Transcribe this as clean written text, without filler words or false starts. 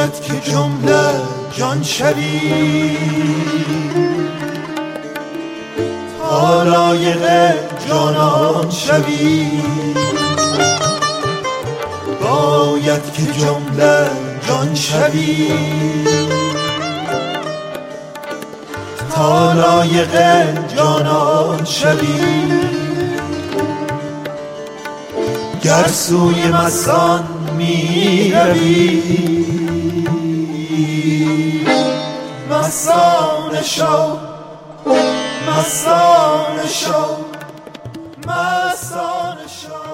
باید که جمله جان شوی تا لایق جانان شوی باید که جمله جان شوی تا لایق جانان شوی گر سوی مستان می روی مستانه شو مستانه شو مستانه شو